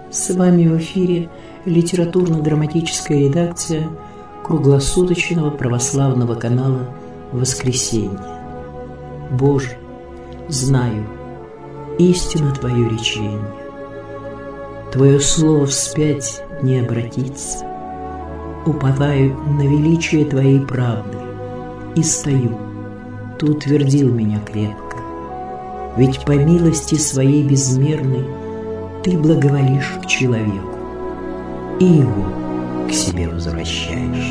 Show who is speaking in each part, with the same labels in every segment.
Speaker 1: С вами в эфире литературно-драматическая редакция круглосуточного православного канала «Воскресенье». Боже, знаю, истина Твое речение. Твое слово вспять не обратится. Уповаю на величие Твоей правды и стою. Ты утвердил меня крепко. Ведь по милости Своей безмерной Ты благоволишь к человеку и его к себе возвращаешь.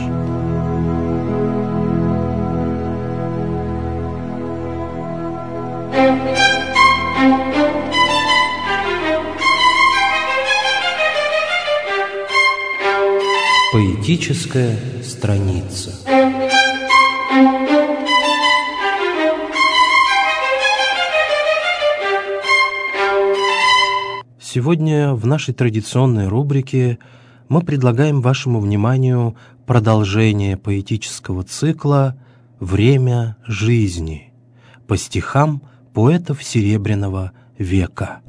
Speaker 2: Поэтическая страница. Сегодня в нашей традиционной рубрике мы предлагаем вашему вниманию продолжение поэтического цикла «Время жизни» по стихам поэтов Серебряного века.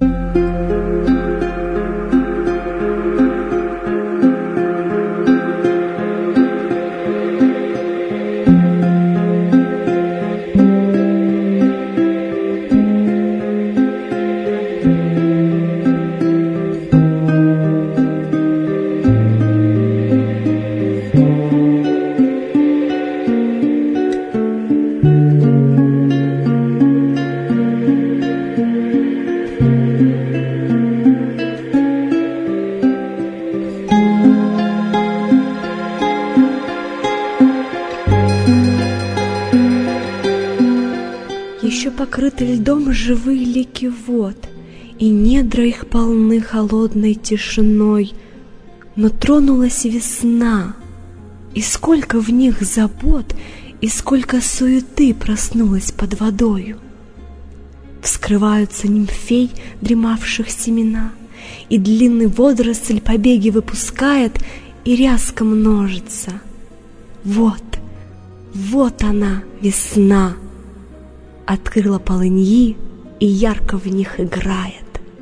Speaker 3: Еще покрыты льдом живые лики вод, и недра их полны холодной тишиной. Но тронулась весна, и сколько в них забот, и сколько суеты проснулось под водою. Вскрываются нимфей, дремавших семена, и длинный водоросль побеги выпускает, и ряска множится. Вот, вот она, весна! Открыла полыньи и ярко в них играет.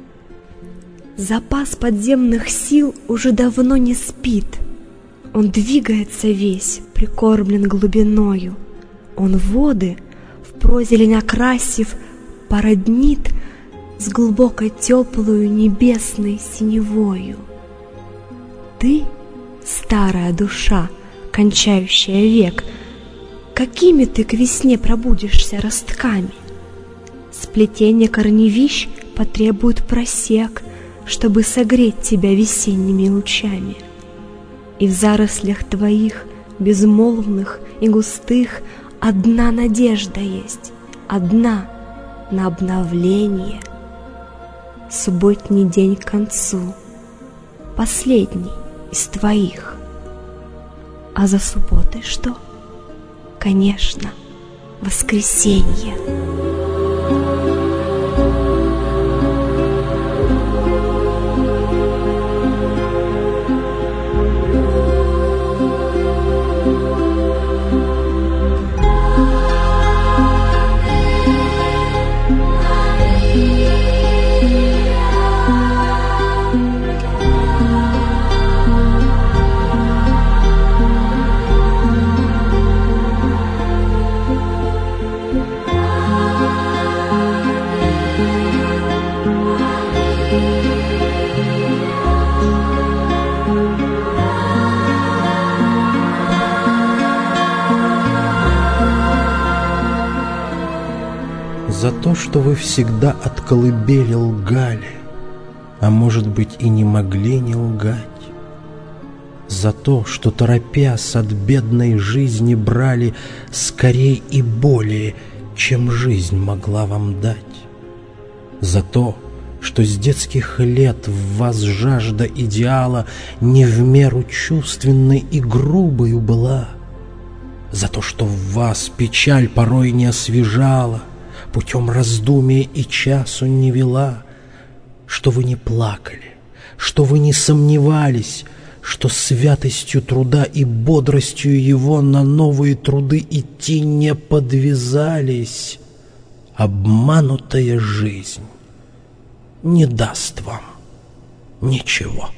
Speaker 3: Запас подземных сил уже давно не спит. Он двигается весь, прикормлен глубиною. Он воды, в прозелень окрасив, породнит с глубокой теплую небесной синевою. Ты, старая душа, кончающая век, какими ты к весне пробудишься ростками? Сплетение корневищ потребует просек, чтобы согреть тебя весенними лучами. И в зарослях твоих, безмолвных и густых, одна надежда есть, одна на обновление. Субботний день к концу, последний из твоих. А за субботой что? Конечно, воскресенье.
Speaker 2: За то, что вы всегда от колыбели лгали, а может быть и не могли не лгать. За то, что, торопясь от бедной жизни, брали скорей и более, чем жизнь могла вам дать. За то, что с детских лет в вас жажда идеала не в меру чувственной и грубою была. За то, что в вас печаль порой не освежала, путем раздумия и часу не вела, что вы не плакали, что вы не сомневались, что святостью труда и бодростью его на новые труды идти не подвязались. Обманутая жизнь не даст вам ничего.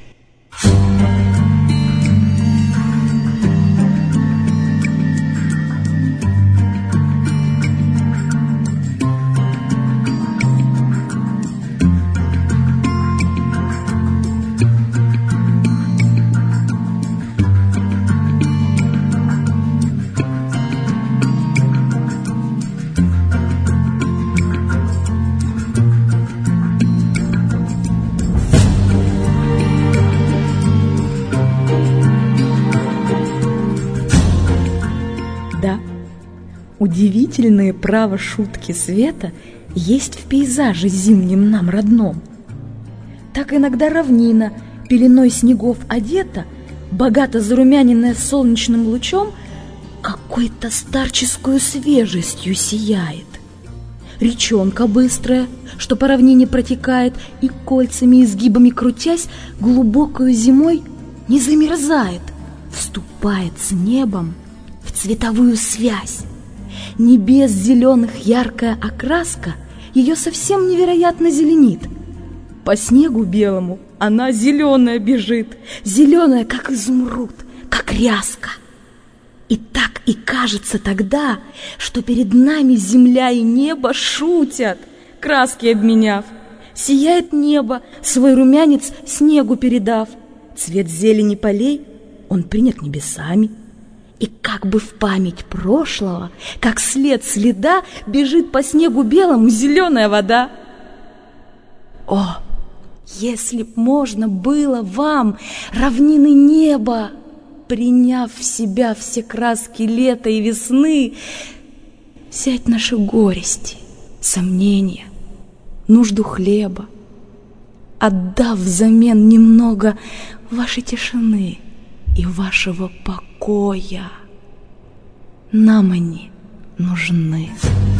Speaker 4: Удивительные, право, шутки света есть в пейзаже зимнем нам родном. Так иногда равнина, пеленой снегов одета, богато зарумяненная солнечным лучом, какой-то старческую свежестью сияет. Речонка быстрая, что по равнине протекает, и кольцами и изгибами крутясь, глубокою зимой не замерзает, вступает с небом в цветовую связь. Небес зеленых яркая окраска ее совсем невероятно зеленит. По снегу белому она зеленая бежит, зеленая, как изумруд, как ряска. И так и кажется тогда, что перед нами земля и небо шутят, краски обменяв. Сияет небо, свой румянец снегу передав. Цвет зелени полей он принят небесами. И как бы в память прошлого, как след следа, бежит по снегу белому зеленая вода. О, если б можно было вам, равнины неба, приняв в себя все краски лета и весны, взять наши горести, сомнения, нужду хлеба, отдав взамен немного вашей тишины и вашего покоя. Нам они нужны.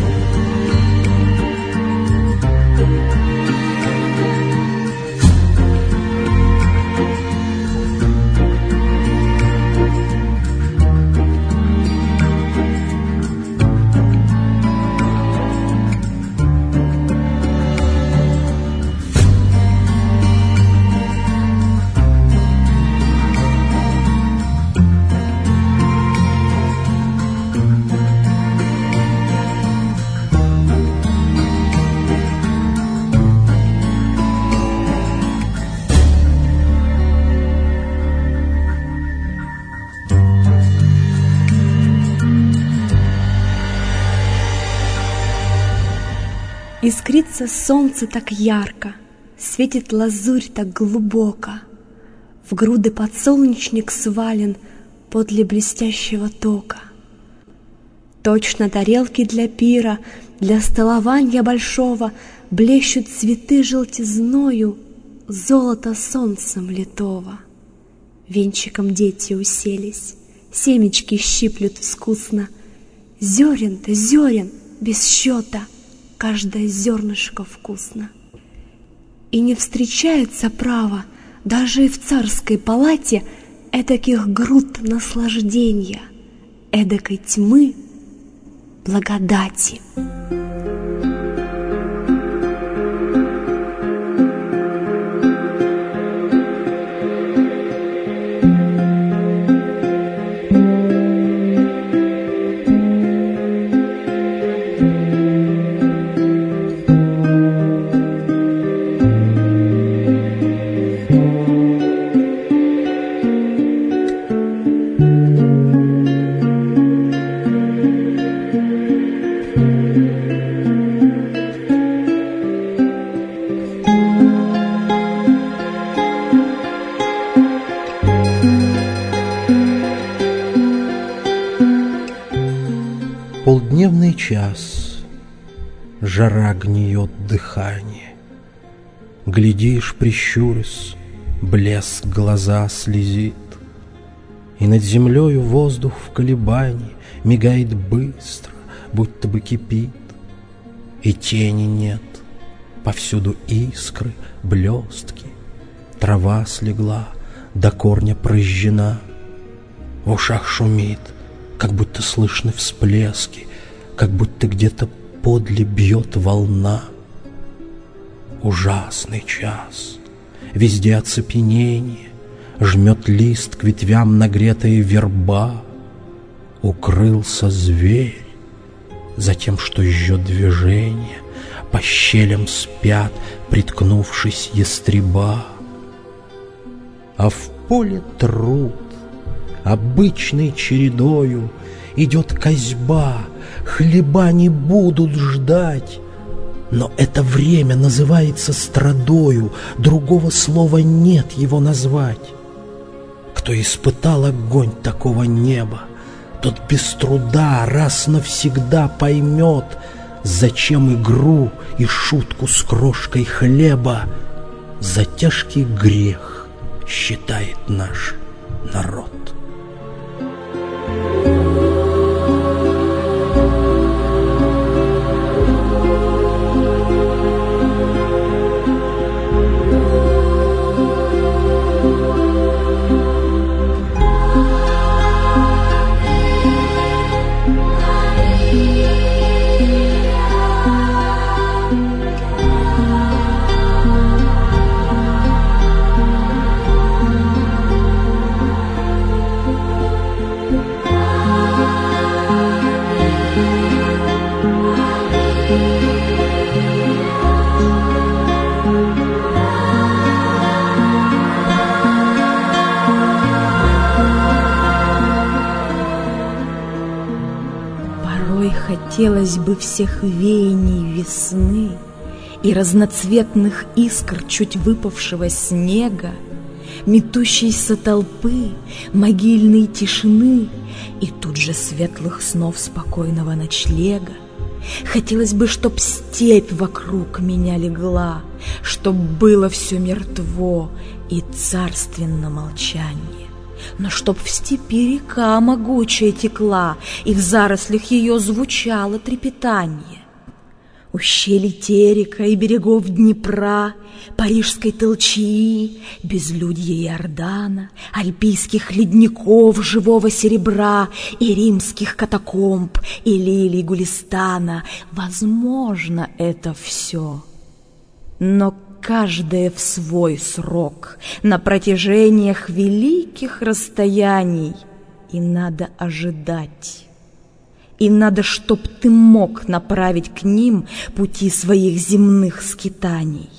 Speaker 3: Искрится солнце так ярко, светит лазурь так глубоко. В груды подсолнечник свален подле блестящего тока. Точно тарелки для пира, для столования большого блещут цветы желтизною, золото солнцем литого. Венчиком дети уселись, семечки щиплют вкусно. Зерен-то зерен без счета, каждое зернышко вкусно. И не встречается право даже и в царской палате эдаких груд наслаждения, эдакой тьмы благодати.
Speaker 2: Полдневный час, жара гниет дыхание. Глядишь, прищурясь, блеск глаза слезит, и над землею воздух в колебании мигает быстро, будто бы кипит, и тени нет, повсюду искры, блестки, трава слегла, до корня прожжена, в ушах шумит, как будто слышны всплески, как будто где-то подле бьет волна. Ужасный час, везде оцепенение, жмет лист к ветвям нагретая верба. Укрылся зверь за тем, что жжет движение, по щелям спят, приткнувшись ястреба. А в поле труд, обычной чередою, идет козьба, хлеба не будут ждать. Но это время называется страдою, другого слова нет его назвать. Кто испытал огонь такого неба, тот без труда раз навсегда поймет, зачем игру и шутку с крошкой хлеба за тяжкий грех считает наш народ.
Speaker 4: Хотелось бы всех веяний весны и разноцветных искр чуть выпавшего снега, метущейся толпы, могильной тишины и тут же светлых снов спокойного ночлега. Хотелось бы, чтоб степь вокруг меня легла, чтоб было все мертво и царственно молчание. Но чтоб в степи река могучая текла, и в зарослях ее звучало трепетание. Ущелье Терека и берегов Днепра, Парижской толчии, безлюдья Иордана, альпийских ледников живого серебра и римских катакомб, и лилий Гулистана. Возможно это все, но каждое в свой срок, на протяжениях великих расстояний, и надо ожидать. И надо, чтоб ты мог направить к ним пути своих земных скитаний.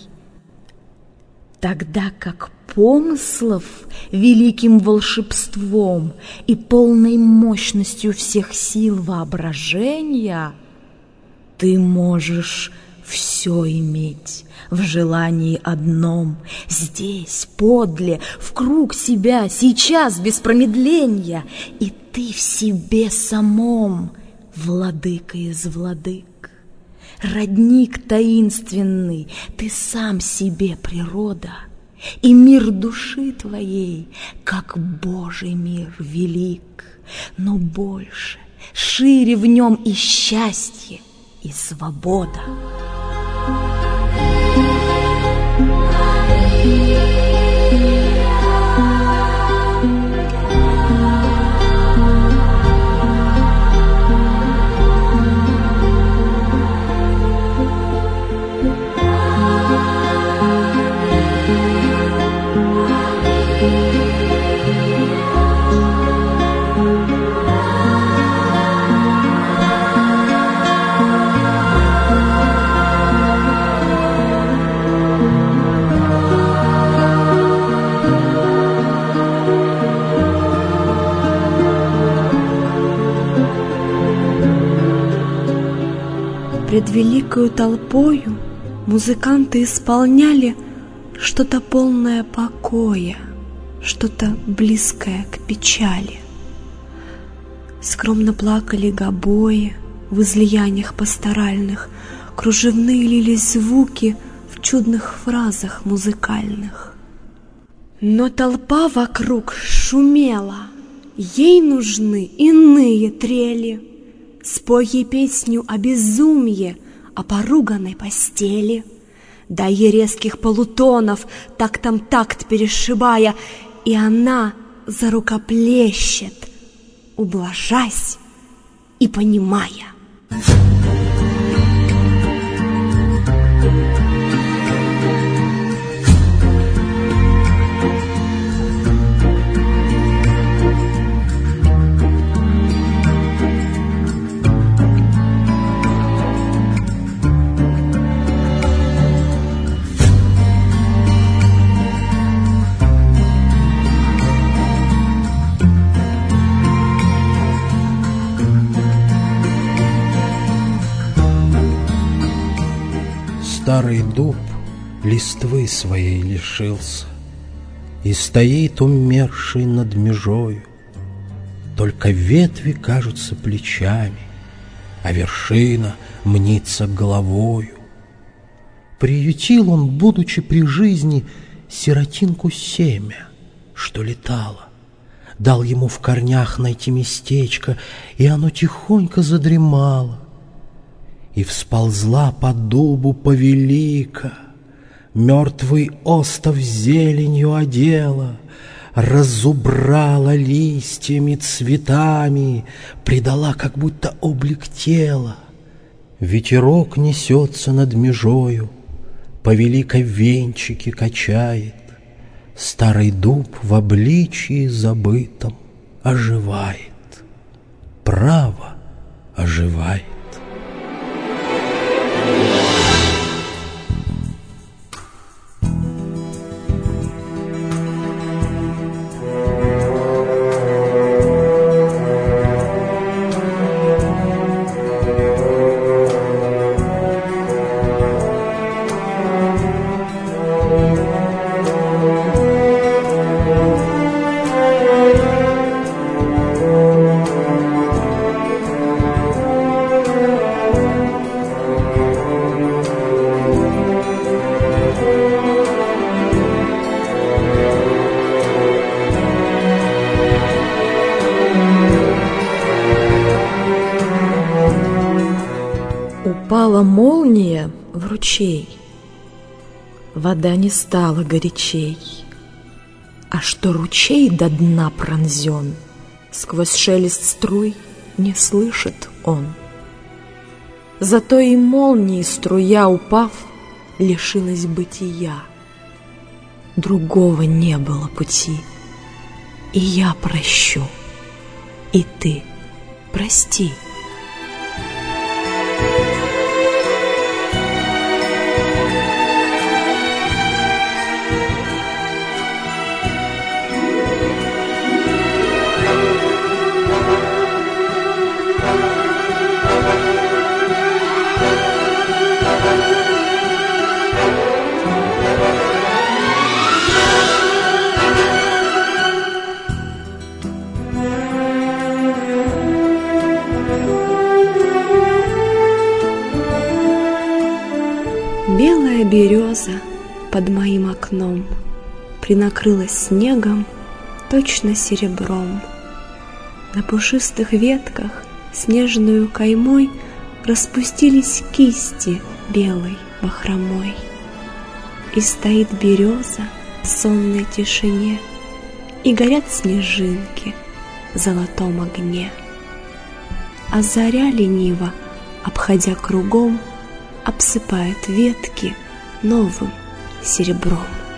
Speaker 4: Тогда как помыслов великим волшебством и полной мощностью всех сил воображения ты можешь все иметь в желании одном, здесь, подле, в круг себя, сейчас, без промедления, и ты в себе самом, владыка из владык, родник таинственный, ты сам себе природа, и мир души твоей, как Божий мир велик, но больше, шире в нем и счастье, и свобода.
Speaker 3: Пред великою толпою музыканты исполняли что-то полное покоя, что-то близкое к печали. Скромно плакали гобои в излияниях пасторальных, кружевные лились звуки в чудных фразах музыкальных. Но толпа вокруг шумела, ей нужны иные трели. Спой ей песню о безумье, о поруганной постели. Дай ей резких полутонов, тактом такт перешибая, и она зарукоплещет, ублажась и понимая.
Speaker 2: старый дуб листвы своей лишился и стоит умерший над межою. Только ветви кажутся плечами, а вершина мнится головою. Приютил он, будучи при жизни, сиротинку семя, что летало. Дал ему в корнях найти местечко, и оно тихонько задремало. И всползла по дубу повелика, мертвый остов зеленью одела, разубрала листьями, цветами, придала как будто облик тела. Ветерок несется над межою, повелика венчики качает, старый дуб в обличии забытом оживает, право оживает.
Speaker 3: Упала молния в ручей, вода не стала горячей, а что ручей до дна пронзен, сквозь шелест струй не слышит он. Зато и молнии струя, упав, лишилась бытия. Другого не было пути, и я прощу, и ты прости. Белая береза под моим окном принакрылась снегом, точно серебром. На пушистых ветках снежную каймой распустились кисти белой бахромой. И стоит береза в сонной тишине, и горят снежинки в золотом огне. А заря лениво, обходя кругом, обсыпает ветки новым серебром.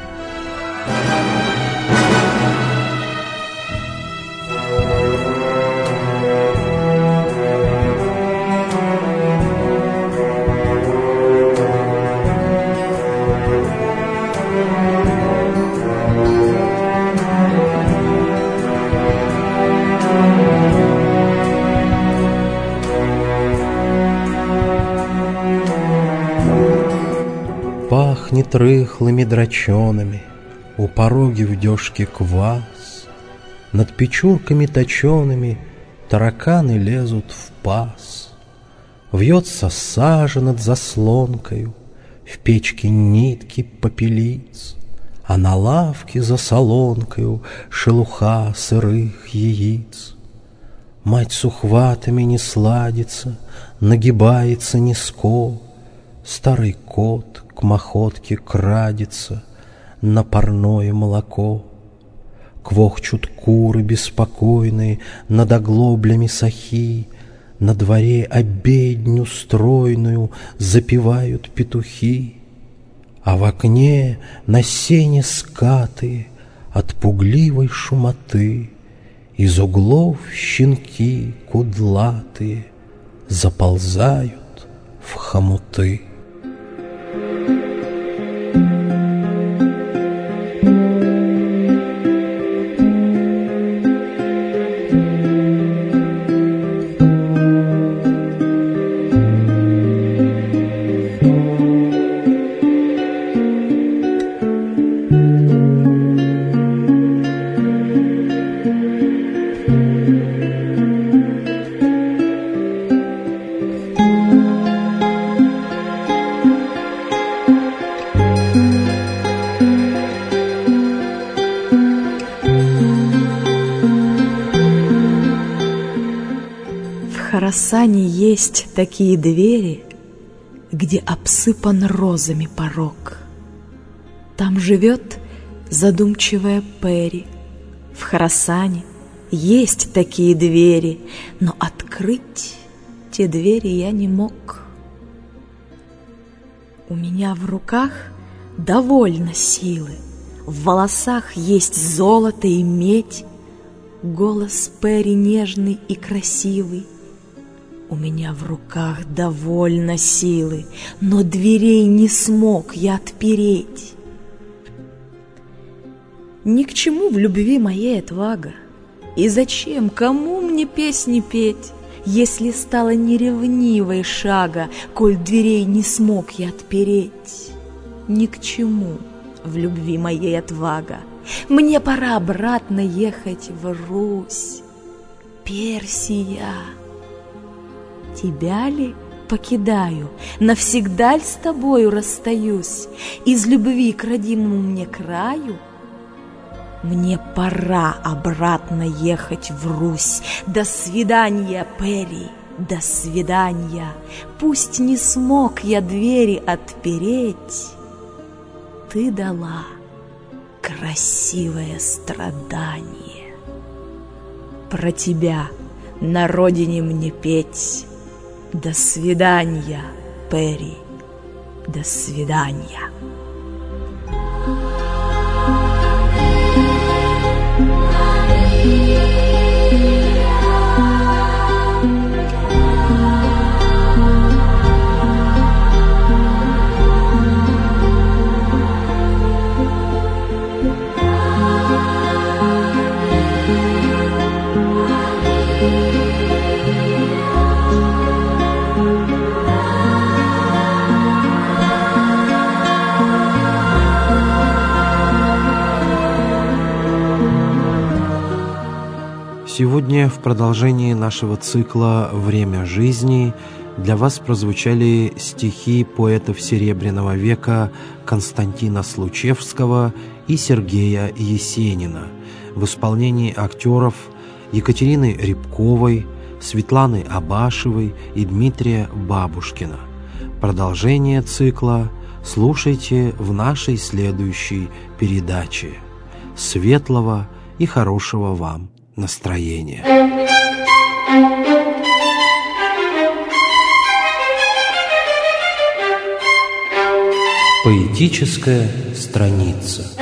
Speaker 2: Пахнет рыхлыми драчонами, у пороги в дёшке квас, над печурками точеными тараканы лезут в паз. Вьется сажа над заслонкою, в печке нитки попелиц, а на лавке за солонкою шелуха сырых яиц. Мать с ухватами не сладится, нагибается низко, старый кот к махотке крадется на парное молоко. Квохчут куры беспокойные над оглоблями сахи, на дворе обедню стройную запевают петухи, а в окне на сене скатые от пугливой шумоты из углов щенки кудлатые заползают в хомуты.
Speaker 4: Хорасане есть такие двери, где обсыпан розами порог. Там живет задумчивая Пери. В Хорасане есть такие двери, но открыть те двери я не мог. У меня в руках довольно силы, в волосах есть золото и медь, голос Пери нежный и красивый. У меня в руках довольно силы, но дверей не смог я отпереть. Ни к чему в любви моей отвага, и зачем, кому мне песни петь, если стала неревнивой шага, коль дверей не смог я отпереть? Ни к чему в любви моей отвага, мне пора обратно ехать в Русь. Персия, тебя ли покидаю, навсегда ль с тобою расстаюсь, из любви к родимому мне краю? Мне пора обратно ехать в Русь. До свидания, Пери, до свидания. Пусть не смог я двери отпереть, ты дала красивое страдание. Про тебя на родине мне петь. До свидания, Пери, до свидания.
Speaker 2: Сегодня в продолжении нашего цикла «Время жизни» для вас прозвучали стихи поэтов Серебряного века Константина Случевского и Сергея Есенина в исполнении актеров Екатерины Рябковой, Светланы Абашевой и Дмитрия Бабушкина. Продолжение цикла слушайте в нашей следующей передаче. Светлого и хорошего вам настроения. Поэтическая страница.